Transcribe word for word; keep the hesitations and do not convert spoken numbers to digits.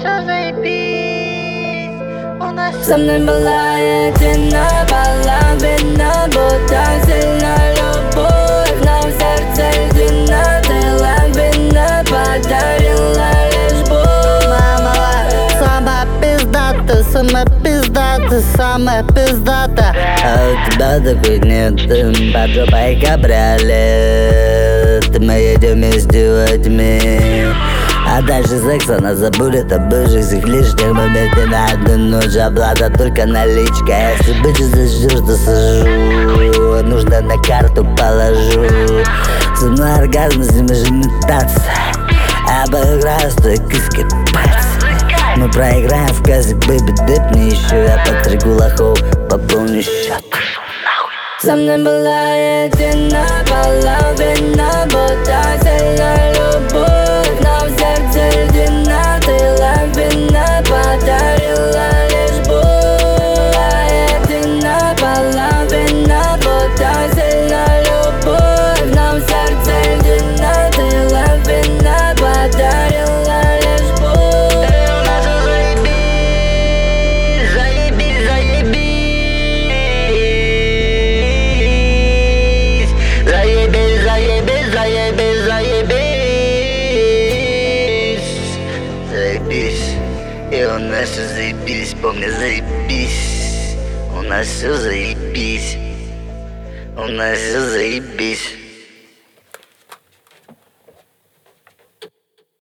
все заебись. У нас Со мной была едина половина, будто сильна любовь, но в сердце льдина. Ты лавина подарила лишь боль. Мама, самая пиздата, самая пиздата, самая пиздата. А у тебя такой нет, под жопой кабриолет. Мы едем вместе во тьме, а дальше секса нас забудет о бывших всех лишних моментах. На одну ночь оплата только наличка. Если bitches заждешь, то сажу, нужно на карту положу. Со мной оргазм, с ним же метаться. Обыграю с той киской пальцы. Мы проиграем в казик, бэйби, дэпни еще. Я подстригу лохов, пополню счет. Со мной была едина половина, будто сильна любовь, но в сердце льдина. Ты лавина подарила лишь боль. Едина половина, будто сильна любовь, но в сердце льдина. Ты лавина подарила лишь боль. у нас все заебись, заебись, заебись. Заебись, заебись, заебись, заебись. Заебись. И у нас все заебись, помни, заебись. У нас все заебись. У нас все заебись.